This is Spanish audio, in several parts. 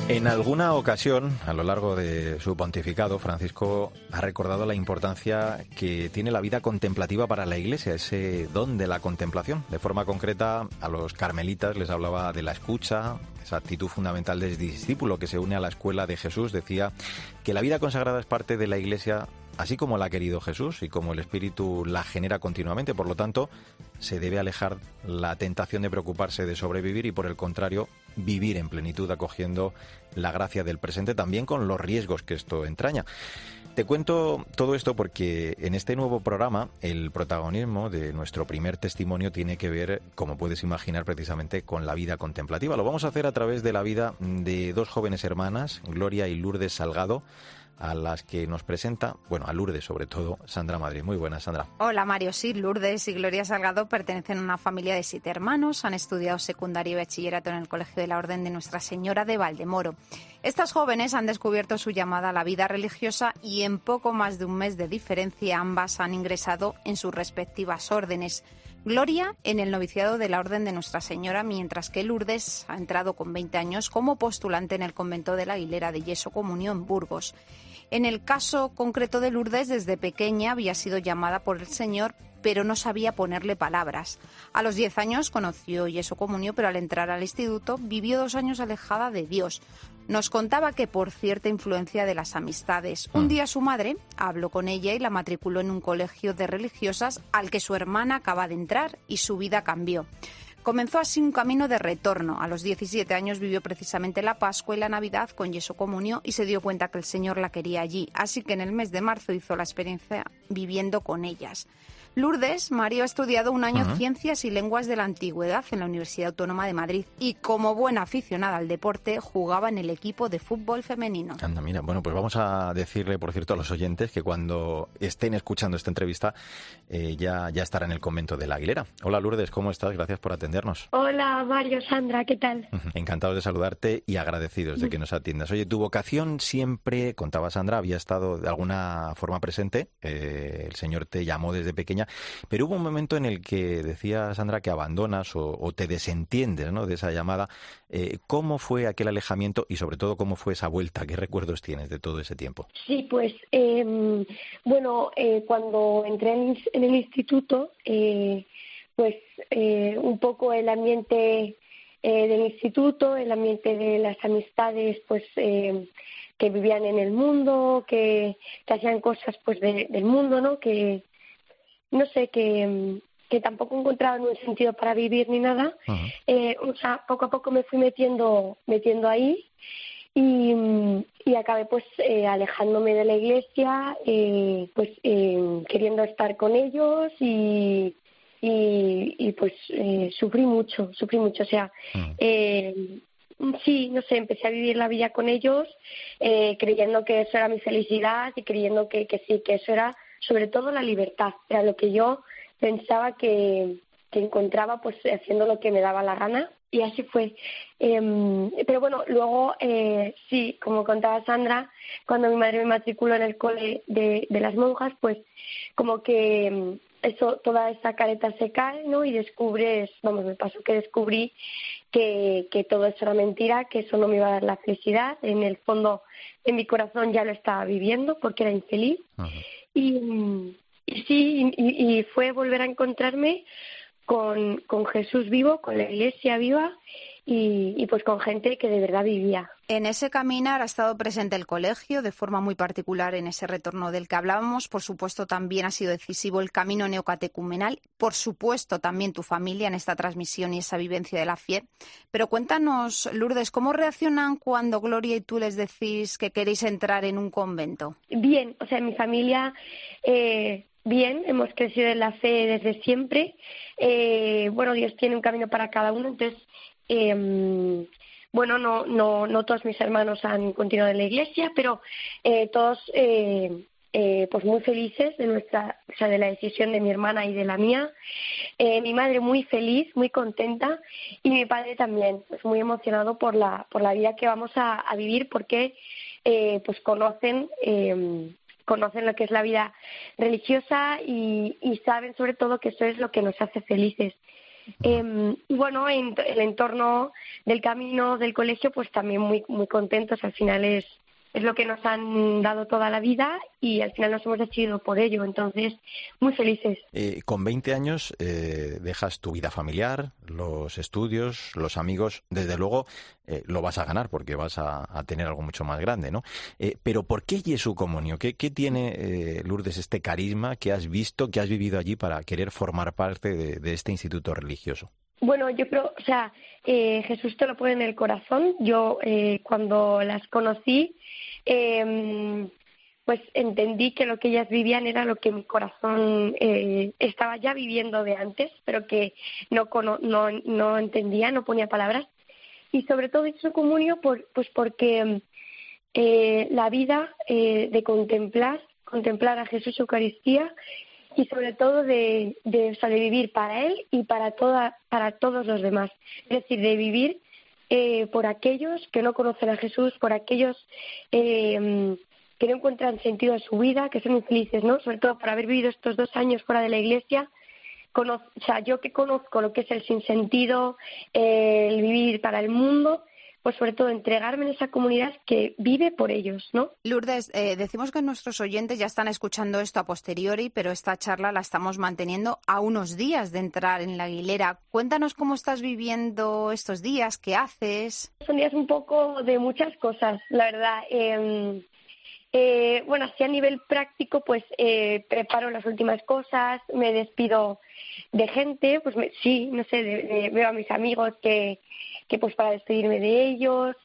En alguna ocasión, a lo largo de su pontificado, Francisco ha recordado la importancia que tiene la vida contemplativa para la Iglesia, ese don de la contemplación. De forma concreta, a los carmelitas les hablaba de la escucha, esa actitud fundamental del discípulo que se une a la escuela de Jesús. Decía que la vida consagrada es parte de la Iglesia, así como la ha querido Jesús y como el Espíritu la genera continuamente. Por lo tanto, se debe alejar la tentación de preocuparse de sobrevivir y, por el contrario, vivir en plenitud, acogiendo la gracia del presente, también con los riesgos que esto entraña. Te cuento todo esto porque en este nuevo programa el protagonismo de nuestro primer testimonio tiene que ver, como puedes imaginar, precisamente con la vida contemplativa. Lo vamos a hacer a través de la vida de dos jóvenes hermanas, Gloria y Lourdes Salgado, a las que nos presenta, bueno, a Lourdes sobre todo, Sandra Madrid. Muy buenas, Sandra. Hola, Mario. Sí, Lourdes y Gloria Salgado pertenecen a una familia de 7 hermanos. Han estudiado secundaria y bachillerato en el Colegio de la Orden de Nuestra Señora de Valdemoro. Estas jóvenes han descubierto su llamada a la vida religiosa y en poco más de un mes de diferencia ambas han ingresado en sus respectivas órdenes. Gloria en el noviciado de la Orden de Nuestra Señora, mientras que Lourdes ha entrado con 20 años como postulante en el convento de la Aguilera de Yeso Comunio en Burgos. En el caso concreto de Lourdes, desde pequeña había sido llamada por el Señor, pero no sabía ponerle palabras. A los 10 años conoció Yeso Comunio, pero al entrar al instituto vivió 2 años alejada de Dios. Nos contaba que por cierta influencia de las amistades. Un día su madre habló con ella y la matriculó en un colegio de religiosas al que su hermana acaba de entrar y su vida cambió. Comenzó así un camino de retorno. A los 17 años vivió precisamente la Pascua y la Navidad con Yeso Comunio y se dio cuenta que el Señor la quería allí. Así que en el mes de marzo hizo la experiencia viviendo con ellas. Lourdes, Mario, ha estudiado un año Ciencias y Lenguas de la Antigüedad en la Universidad Autónoma de Madrid y, como buena aficionada al deporte, jugaba en el equipo de fútbol femenino. Anda, mira, bueno, pues vamos a decirle, por cierto, a los oyentes que cuando estén escuchando esta entrevista ya estará en el convento de la Aguilera. Hola, Lourdes, ¿cómo estás? Gracias por atendernos. Hola, Mario, Sandra, ¿qué tal? Encantados de saludarte y agradecidos de que nos atiendas. Oye, tu vocación siempre, contaba Sandra, había estado de alguna forma presente. El Señor te llamó desde pequeña. Pero hubo un momento en el que decía Sandra que abandonas o te desentiendes, ¿no?, de esa llamada. ¿Cómo fue aquel alejamiento y sobre todo cómo fue esa vuelta? ¿Qué recuerdos tienes de todo ese tiempo? Sí, pues cuando entré en el instituto, un poco el ambiente del instituto, el ambiente de las amistades, que vivían en el mundo, que hacían cosas pues del mundo, ¿no? Que no sé, que tampoco encontraba un sentido para vivir ni nada. Poco a poco me fui metiendo ahí y acabé alejándome de la iglesia, queriendo estar con ellos y sufrí mucho, o sea, sí, no sé, empecé a vivir la vida con ellos, creyendo que eso era mi felicidad y creyendo que sí, que eso era sobre todo la libertad, era lo que yo pensaba que encontraba pues haciendo lo que me daba la gana, y así fue. Pero bueno, luego sí, como contaba Sandra, cuando mi madre me matriculó en el cole de las monjas, pues como que toda esa careta se cae, ¿no? Y descubres, me pasó que descubrí que todo eso era mentira, que eso no me iba a dar la felicidad. En el fondo, en mi corazón ya lo estaba viviendo porque era infeliz. Y fue volver a encontrarme con Jesús vivo, con la iglesia viva y pues con gente que de verdad vivía. En ese caminar ha estado presente el colegio de forma muy particular en ese retorno del que hablábamos. Por supuesto, también ha sido decisivo el camino neocatecumenal. Por supuesto, también tu familia en esta transmisión y esa vivencia de la fe. Pero cuéntanos, Lourdes, ¿cómo reaccionan cuando Gloria y tú les decís que queréis entrar en un convento? Bien, o sea, en mi familia bien, hemos crecido en la fe desde siempre. Dios tiene un camino para cada uno, entonces no todos mis hermanos han continuado en la iglesia, pero todos pues muy felices de la decisión de mi hermana y de la mía. Mi madre muy feliz, muy contenta, y mi padre también, pues muy emocionado por la vida que vamos a vivir, porque pues conocen lo que es la vida religiosa y saben sobre todo que eso es lo que nos hace felices. Y bueno, en el entorno del camino del colegio, pues también muy, muy contentos. Al final es lo que nos han dado toda la vida y al final nos hemos decidido por ello. Entonces, muy felices. Con 20 años dejas tu vida familiar, los estudios, los amigos. Desde luego lo vas a ganar porque vas a tener algo mucho más grande, ¿no? Pero ¿por qué Jesús Comunio? ¿Qué tiene, Lourdes, este carisma que has visto, que has vivido allí para querer formar parte de este instituto religioso? Bueno, yo creo, o sea, Jesús te lo pone en el corazón. Yo cuando las conocí, pues entendí que lo que ellas vivían era lo que mi corazón estaba ya viviendo de antes, pero que no entendía, no ponía palabras. Y sobre todo hizo comunio pues porque la vida de contemplar a Jesús Eucaristía, y sobre todo de vivir para Él y para todos los demás. Es decir, de vivir por aquellos que no conocen a Jesús, por aquellos que no encuentran sentido en su vida, que son infelices, ¿no? Sobre todo por haber vivido estos 2 años fuera de la Iglesia. O sea, yo que conozco lo que es el sinsentido, el vivir para el mundo, pues sobre todo entregarme en esa comunidad que vive por ellos, ¿no? Lourdes, decimos que nuestros oyentes ya están escuchando esto a posteriori, pero esta charla la estamos manteniendo a unos días de entrar en la Aguilera. Cuéntanos cómo estás viviendo estos días, qué haces. Son días un poco de muchas cosas, la verdad. Bueno, así a nivel práctico, pues preparo las últimas cosas, me despido de gente, pues veo a mis amigos que pues para despedirme de ellos,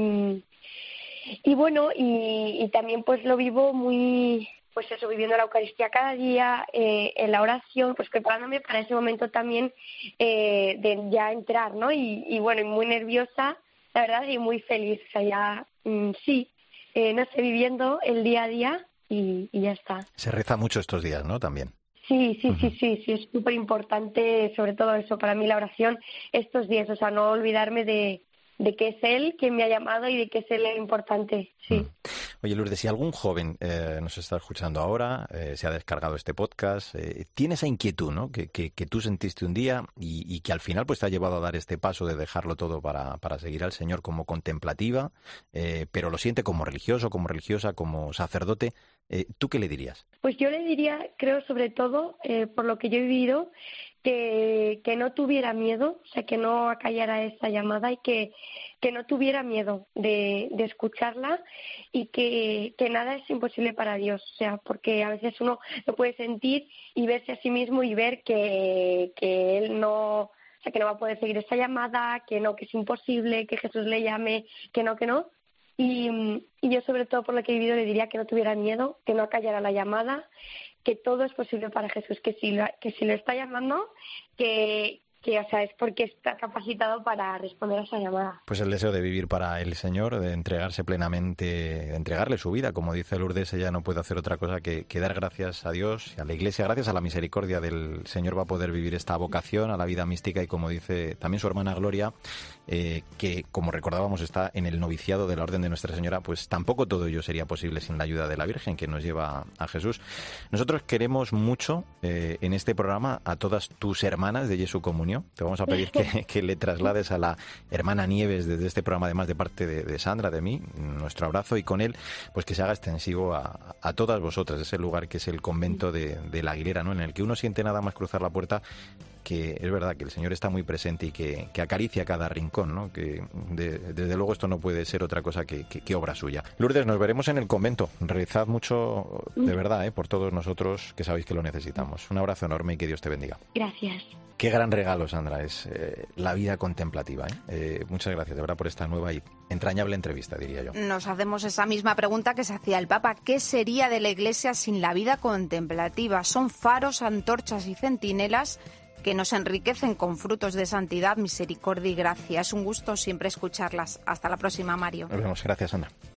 y bueno, y también pues lo vivo muy, pues eso, viviendo la Eucaristía cada día, en la oración, pues preparándome para ese momento también de ya entrar, ¿no? Y bueno, y muy nerviosa, la verdad, y muy feliz, o sea, ya, sí, no sé, viviendo el día a día y ya está. Se reza mucho estos días, ¿no? También. Sí, es súper importante, sobre todo eso, para mí la oración estos días, o sea, no olvidarme de que es Él quien me ha llamado y de que es Él el importante, sí. Oye, Lourdes, si algún joven nos está escuchando ahora, se ha descargado este podcast, tiene esa inquietud, ¿no? Que tú sentiste un día y que al final pues te ha llevado a dar este paso de dejarlo todo para seguir al Señor como contemplativa, pero lo siente como religioso, como religiosa, como sacerdote, ¿tú qué le dirías? Pues yo le diría, creo sobre todo, por lo que yo he vivido, que no tuviera miedo, o sea, que no acallara esa llamada y que no tuviera miedo de escucharla y que nada es imposible para Dios, o sea, porque a veces uno lo puede sentir y verse a sí mismo y ver que él no, o sea, que no va a poder seguir esa llamada, que es imposible, que Jesús le llame, que no. Y yo sobre todo por lo que he vivido le diría que no tuviera miedo, que no acallara la llamada, que todo es posible para Jesús, que si lo está llamando, que o sea, es porque está capacitado para responder a esa llamada. Pues el deseo de vivir para el Señor, de entregarse plenamente, de entregarle su vida, como dice Lourdes, ella no puede hacer otra cosa que dar gracias a Dios y a la Iglesia, gracias a la misericordia del Señor va a poder vivir esta vocación a la vida mística y como dice también su hermana Gloria, que como recordábamos está en el noviciado de la Orden de Nuestra Señora, pues tampoco todo ello sería posible sin la ayuda de la Virgen que nos lleva a Jesús. Nosotros queremos mucho en este programa a todas tus hermanas de Jesús Comunio. Te vamos a pedir que le traslades a la hermana Nieves desde este programa, además de parte de Sandra, de mí, nuestro abrazo y con él, pues que se haga extensivo a todas vosotras, ese lugar que es el convento de la Aguilera, ¿no? En el que uno siente nada más cruzar la puerta que es verdad que el Señor está muy presente y que acaricia cada rincón, ¿no? Que desde luego esto no puede ser otra cosa que obra suya. Lourdes, nos veremos en el convento. Rezad mucho, de verdad, por todos nosotros que sabéis que lo necesitamos. Un abrazo enorme y que Dios te bendiga. Gracias. Qué gran regalo, Sandra, es la vida contemplativa. Muchas gracias, de verdad, por esta nueva y entrañable entrevista, diría yo. Nos hacemos esa misma pregunta que se hacía el Papa. ¿Qué sería de la Iglesia sin la vida contemplativa? Son faros, antorchas y centinelas que nos enriquecen con frutos de santidad, misericordia y gracia. Es un gusto siempre escucharlas. Hasta la próxima, Mario. Nos vemos. Gracias, Sandra.